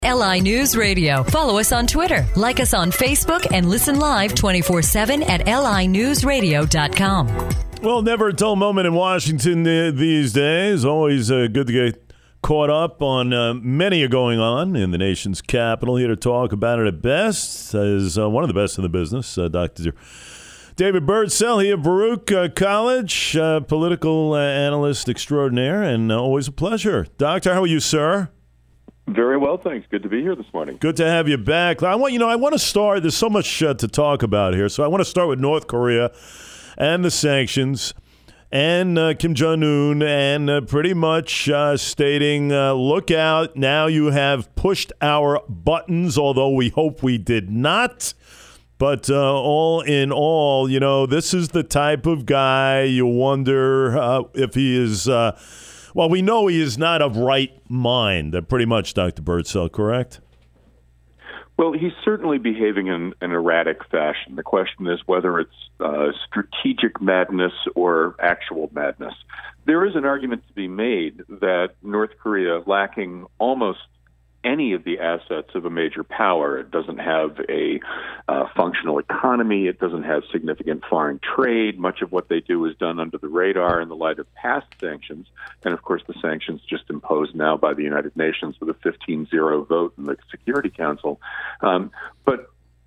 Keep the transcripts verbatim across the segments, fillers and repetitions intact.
L I News Radio. Follow us on Twitter, like us on Facebook, and listen live twenty-four seven at L I news radio dot com. Well, never a dull moment in Washington uh, these days. Always uh, good to get caught up on uh, many are going on in the nation's capital. Here to talk about it at best is uh, one of the best in the business, uh, Doctor David Birdsell here, Baruch uh, College, uh, political uh, analyst extraordinaire, and uh, always a pleasure. Doctor, how are you, sir? Very well, thanks. Good to be here this morning. Good to have you back. I want you know I want to start. There's so much uh, to talk about here, so I want to start with North Korea and the sanctions and uh, Kim Jong-un, and uh, pretty much uh, stating, uh, "Look out! Now you have pushed our buttons." Although we hope we did not. But uh, all in all, you know, this is the type of guy you wonder uh, if he is. Uh, Well, we know he is not of right mind, uh, pretty much, Doctor Birdsell, correct? Well, he's certainly behaving in an erratic fashion. The question is whether it's uh, strategic madness or actual madness. There is an argument to be made that North Korea, lacking almost any of the assets of a major power, it doesn't have a uh, functional economy, it doesn't have significant foreign trade. Much of what they do is done under the radar in the light of past sanctions, and of course the sanctions just imposed now by the United Nations with a fifteen zero vote in the Security Council. Um, but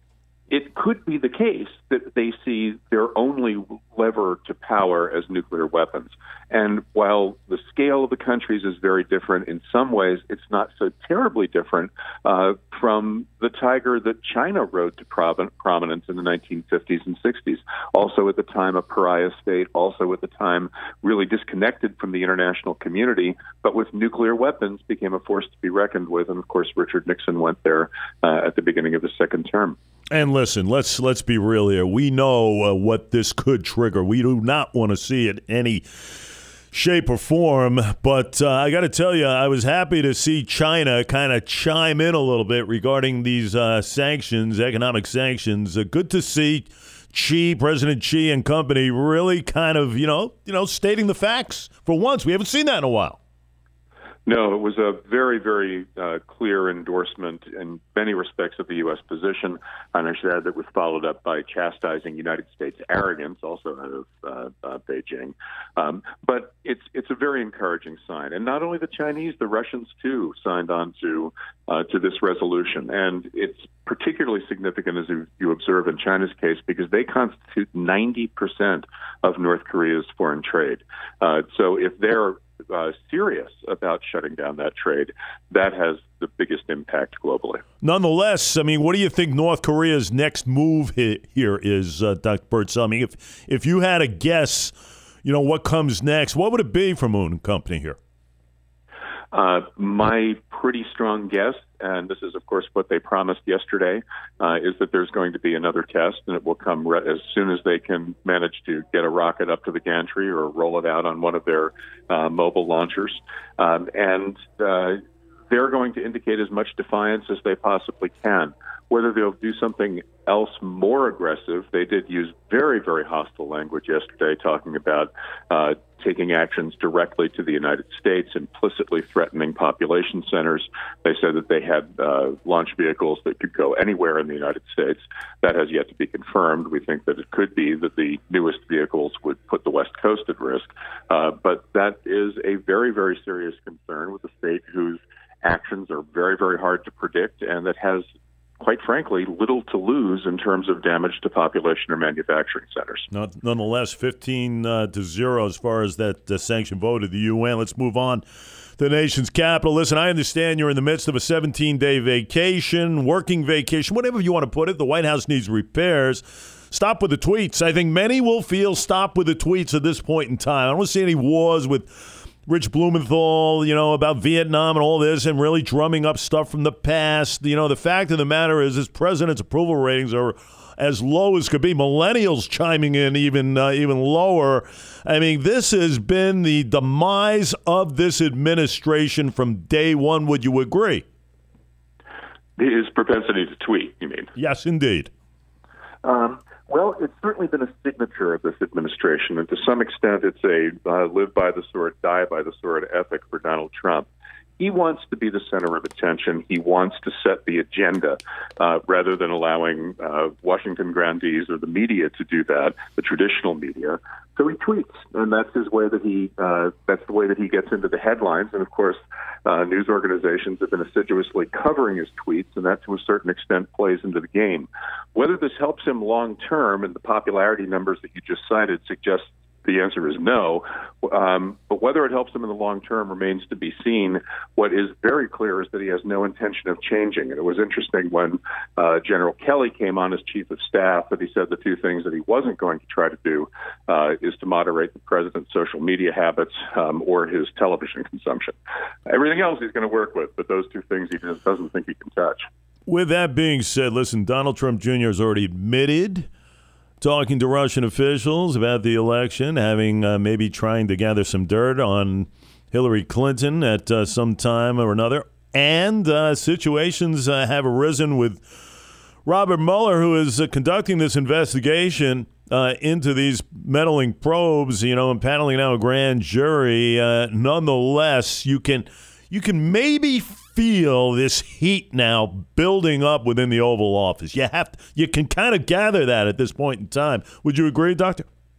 it could be the case that they see their only lever to power as nuclear weapons. And while the scale of the countries is very different, in some ways it's not so terribly different uh, from the tiger that China rode to prob- prominence in the nineteen fifties and sixties. Also at the time a pariah state, also at the time really disconnected from the international community, but with nuclear weapons became a force to be reckoned with. And of course Richard Nixon went there uh, at the beginning of his second term. And listen, let's let's be real here. We know uh, what this could trigger. We do not want to see it any shape or form. But uh, I got to tell you, I was happy to see China kind of chime in a little bit regarding these uh, sanctions, economic sanctions. Uh, good to see Xi, President Xi and company really kind of, you know, you know, stating the facts for once. We haven't seen that in a while. No, it was a very, very uh, clear endorsement in many respects of the U S position, and I should add that was followed up by chastising United States arrogance, also out of uh, uh, Beijing. Um, but it's it's a very encouraging sign, and not only the Chinese, the Russians too signed on to uh, to this resolution, and it's particularly significant as you, you observe in China's case because they constitute ninety percent of North Korea's foreign trade. Uh, so if they're Uh, serious about shutting down that trade, that has the biggest impact globally. Nonetheless, I mean, what do you think North Korea's next move he- here is, uh, Doctor Birdsell? I mean, if, if you had a guess, you know, what comes next, what would it be for Moon and Company here? Uh, my pretty strong guess, and this is, of course, what they promised yesterday, uh, is that there's going to be another test, and it will come re- as soon as they can manage to get a rocket up to the gantry or roll it out on one of their uh, mobile launchers. Um, and uh, they're going to indicate as much defiance as they possibly can. Whether they'll do something else more aggressive, they did use very, very hostile language yesterday, talking about uh, taking actions directly to the United States, implicitly threatening population centers. They said that they had uh, launch vehicles that could go anywhere in the United States. That has yet to be confirmed. We think that it could be that the newest vehicles would put the West Coast at risk. Uh, but that is a very, very serious concern with a state whose actions are very, very hard to predict and that has, quite frankly, little to lose in terms of damage to population or manufacturing centers. Not, nonetheless, fifteen uh, to zero as far as that uh, sanction vote of the U N. Let's move on to the nation's capital. Listen, I understand you're in the midst of a seventeen-day vacation, working vacation, whatever you want to put it. The White House needs repairs. Stop with the tweets. I think many will feel stop with the tweets at this point in time. I don't want to see any wars with Rich Blumenthal, you know, about Vietnam and all this and really drumming up stuff from the past. You know, the fact of the matter is this president's approval ratings are as low as could be. Millennials chiming in even uh, even lower. I mean, this has been the demise of this administration from day one. Would you agree? His propensity to tweet, you mean? Yes, indeed. Um, well, it's certainly been a signature of this administration, and to some extent it's a uh, live by the sword, die by the sword ethic for Donald Trump. He wants to be the center of attention. He wants to set the agenda uh, rather than allowing uh, Washington grandees or the media to do that, the traditional media. So he tweets, and that's his way that he uh, that's the way that he gets into the headlines. And of course, uh, news organizations have been assiduously covering his tweets, and that to a certain extent plays into the game. Whether this helps him long term, and the popularity numbers that you just cited suggest the answer is no. Um, but whether it helps him in the long term remains to be seen. What is very clear is that he has no intention of changing. And it was interesting when uh, General Kelly came on as chief of staff that he said the two things that he wasn't going to try to do uh, is to moderate the president's social media habits um, or his television consumption. Everything else he's going to work with, but those two things he just doesn't think he can touch. With that being said, listen, Donald Trump Junior has already admitted talking to Russian officials about the election, having uh, maybe trying to gather some dirt on Hillary Clinton at uh, some time or another. And uh, situations uh, have arisen with Robert Mueller, who is uh, conducting this investigation uh, into these meddling probes, you know, and paneling now a grand jury. Uh, nonetheless, you can you can maybe feel this heat now building up within the Oval Office. You have to, you can kind of gather that at this point in time. Would you agree, Doctor?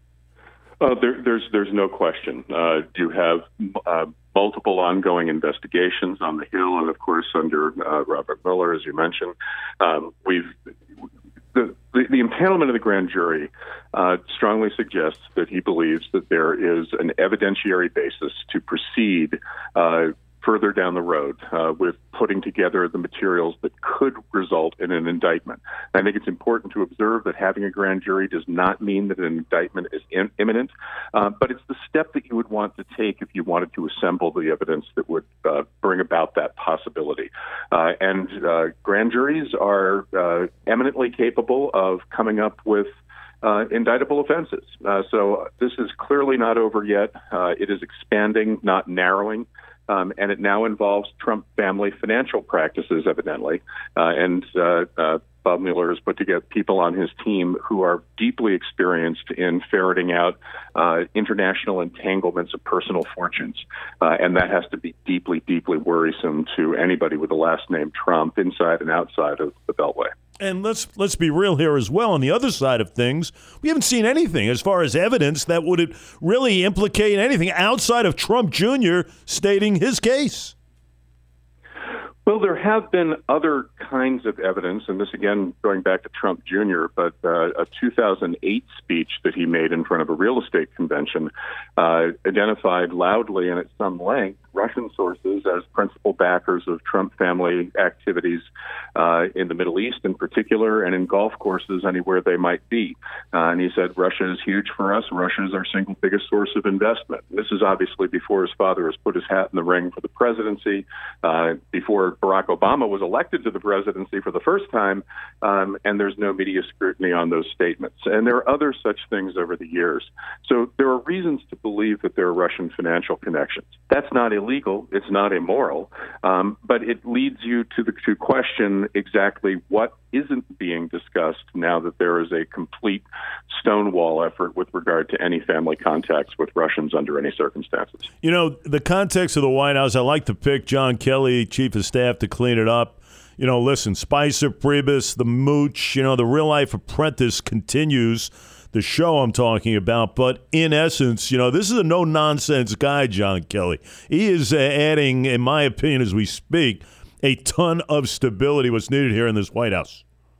Uh, there, there's there's no question. Uh, you have uh, multiple ongoing investigations on the Hill, and of course under uh, Robert Mueller, as you mentioned. Um, we've the, the the empanelment of the grand jury uh, strongly suggests that he believes that there is an evidentiary basis to proceed Uh, further down the road uh, with putting together the materials that could result in an indictment. I think it's important to observe that having a grand jury does not mean that an indictment is in, imminent, uh, but it's the step that you would want to take if you wanted to assemble the evidence that would uh, bring about that possibility. Uh, and uh, grand juries are uh, eminently capable of coming up with Uh, indictable offenses. Uh, so this is clearly not over yet. Uh, it is expanding, not narrowing. Um, and it now involves Trump family financial practices, evidently. Uh, and uh, uh, Bob Mueller has put together people on his team who are deeply experienced in ferreting out uh, international entanglements of personal fortunes. Uh, and that has to be deeply, deeply worrisome to anybody with the last name Trump inside and outside of the Beltway. And let's let's be real here as well. On the other side of things, we haven't seen anything as far as evidence that would really implicate anything outside of Trump Junior stating his case. Well, there have been other kinds of evidence, and this again going back to Trump Junior, but uh, a two thousand eight speech that he made in front of a real estate convention uh, identified loudly and at some length Russian sources as principal backers of Trump family activities uh, in the Middle East in particular, and in golf courses anywhere they might be. Uh, and he said, Russia is huge for us. Russia is our single biggest source of investment. This is obviously before his father has put his hat in the ring for the presidency, uh, before Barack Obama was elected to the presidency for the first time, um, and there's no media scrutiny on those statements. And there are other such things over the years. So there are reasons to believe that there are Russian financial connections. That's not illegal. It's not immoral. Um, but it leads you to, the, to question exactly what isn't being discussed now that there is a complete stonewall effort with regard to any family contacts with Russians under any circumstances. You know, the context of the White House, I like to pick John Kelly, chief of staff, to clean it up. You know, listen, Spicer, Priebus, the Mooch, you know, the real-life apprentice continues, the show I'm talking about. But in essence, you know, this is a no-nonsense guy, John Kelly. He is uh, adding, in my opinion, as we speak, a ton of stability, what's needed here in this White House.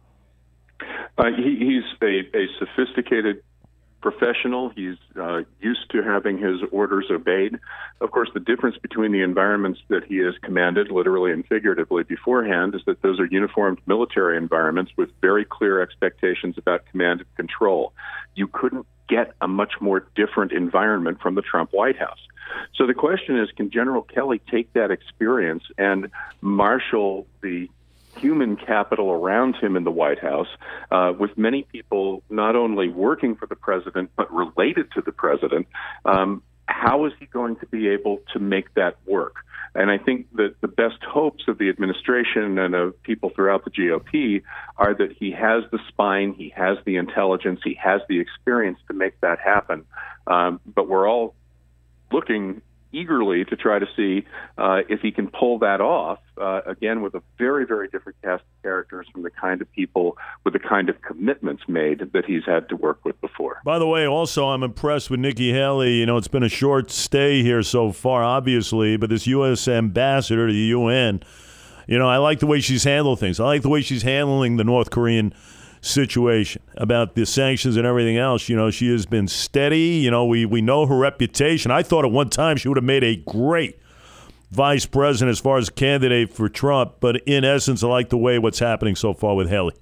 Uh, he, he's a, a sophisticated professional. He's uh, used to having his orders obeyed. Of course, the difference between the environments that he has commanded, literally and figuratively, beforehand, is that those are uniformed military environments with very clear expectations about command and control. You couldn't get a much more different environment from the Trump White House. So the question is, can General Kelly take that experience and marshal the human capital around him in the White House, uh, with many people not only working for the president, but related to the president? Um, how is he going to be able to make that work? And I think that the best hopes of the administration and of people throughout the G O P are that he has the spine, he has the intelligence, he has the experience to make that happen. Um, but we're all looking eagerly to try to see uh, if he can pull that off, uh, again, with a very, very different cast of characters from the kind of people with the kind of commitments made that he's had to work with before. By the way, also, I'm impressed with Nikki Haley. You know, it's been a short stay here so far, obviously, but this U S ambassador to the U N, you know, I like the way she's handled things. I like the way she's handling the North Korean situation about the sanctions and everything else. You know, she has been steady. You know, we, we know her reputation. I thought at one time she would have made a great vice president as far as candidate for Trump. But in essence, I like the way what's happening so far with Haley.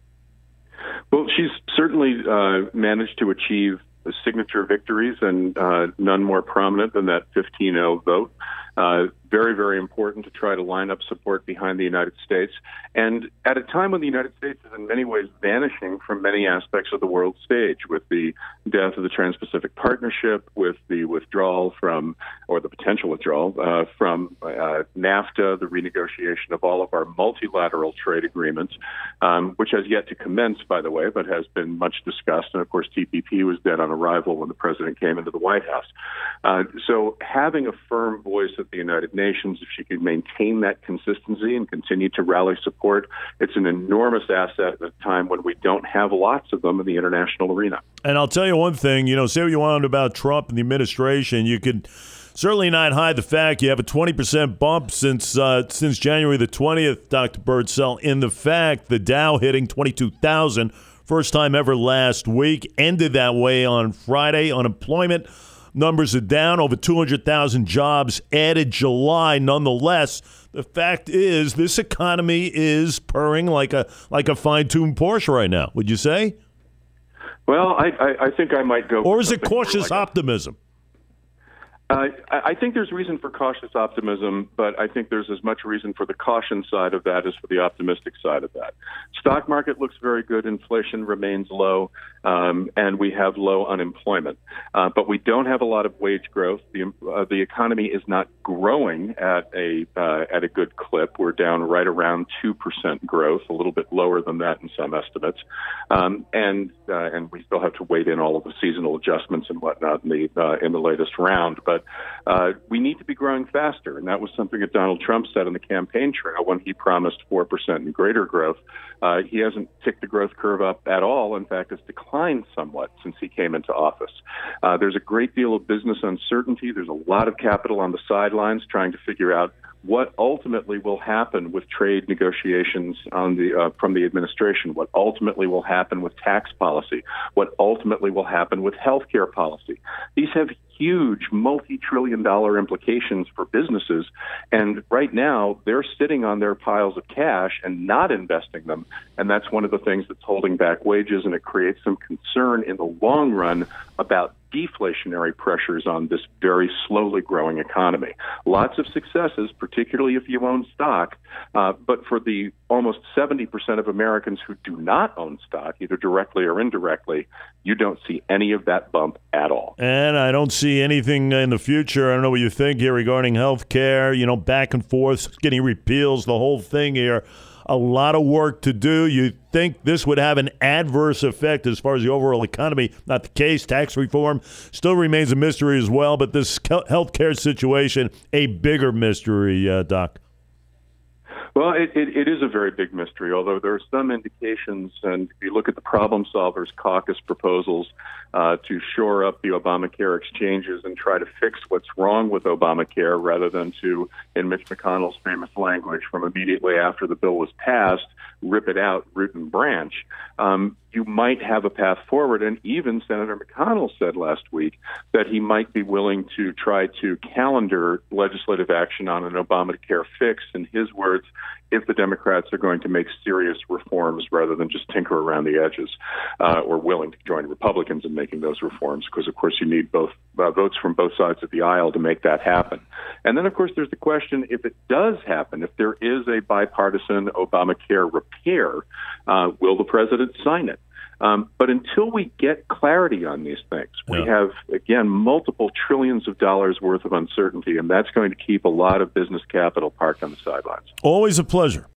Well, she's certainly uh, managed to achieve signature victories, and uh, none more prominent than that fifteen oh vote. Uh, very, very important to try to line up support behind the United States. And at a time when the United States is in many ways vanishing from many aspects of the world stage, with the death of the Trans-Pacific Partnership, with the withdrawal from, or the potential withdrawal uh, from uh, NAFTA, the renegotiation of all of our multilateral trade agreements, um, which has yet to commence, by the way, but has been much discussed. And of course, T P P was dead on arrival when the president came into the White House. Uh, so having a firm voice at the United Nations, if she can maintain that consistency and continue to rally support, it's an enormous asset at a time when we don't have lots of them in the international arena. And I'll tell you one thing, you know, say what you want about Trump and the administration, you could certainly not hide the fact you have a twenty percent bump since uh, since January the twentieth, Doctor Birdsell, in the fact the Dow hitting twenty-two thousand, first time ever last week, ended that way on Friday. Unemployment numbers are down, over two hundred thousand jobs added July. Nonetheless, the fact is this economy is purring like a like a fine-tuned Porsche right now, would you say? Well, I, I, I think I might go. Or is it cautious like optimism? Uh, I think there's reason for cautious optimism, but I think there's as much reason for the caution side of that as for the optimistic side of that. Stock market looks very good. Inflation remains low, um, and we have low unemployment. Uh, but we don't have a lot of wage growth. The, uh, the economy is not growing at a uh, at a good clip. We're down right around two percent growth, a little bit lower than that in some estimates. Um, and uh, and we still have to wait in all of the seasonal adjustments and whatnot in the uh, in the latest round. But Uh, we need to be growing faster, and that was something that Donald Trump said on the campaign trail when he promised four percent and greater growth. Uh, he hasn't ticked the growth curve up at all. In fact, it's declined somewhat since he came into office. Uh, there's a great deal of business uncertainty. There's a lot of capital on the sidelines trying to figure out what ultimately will happen with trade negotiations on the uh, from the administration, what ultimately will happen with tax policy, what ultimately will happen with health care policy. These have huge multi-trillion dollar implications for businesses, and right now they're sitting on their piles of cash and not investing them, and that's one of the things that's holding back wages, and it creates some concern in the long run about deflationary pressures on this very slowly growing economy. Lots of successes, particularly if you own stock, uh, but for the almost seventy percent of Americans who do not own stock, either directly or indirectly, you don't see any of that bump at all. And I don't see anything in the future. I don't know what you think here regarding health care, you know, back and forth, getting repeals, the whole thing here. A lot of work to do. You think this would have an adverse effect as far as the overall economy? Not the case. Tax reform still remains a mystery as well, but this health care situation, a bigger mystery, uh, Doc. Well, it, it, it is a very big mystery, although there are some indications, and if you look at the Problem Solvers Caucus proposals uh, to shore up the Obamacare exchanges and try to fix what's wrong with Obamacare rather than to, in Mitch McConnell's famous language from immediately after the bill was passed, rip it out root and branch, um, you might have a path forward. And even Senator McConnell said last week that he might be willing to try to calendar legislative action on an Obamacare fix, in his words, if the Democrats are going to make serious reforms rather than just tinker around the edges, uh, or willing to join Republicans in making those reforms, because, of course, you need both uh, votes from both sides of the aisle to make that happen. And then, of course, there's the question, if it does happen, if there is a bipartisan Obamacare repair, uh, will the president sign it? Um, but until we get clarity on these things, we yeah. have, again, multiple trillions of dollars worth of uncertainty, and that's going to keep a lot of business capital parked on the sidelines. Always a pleasure.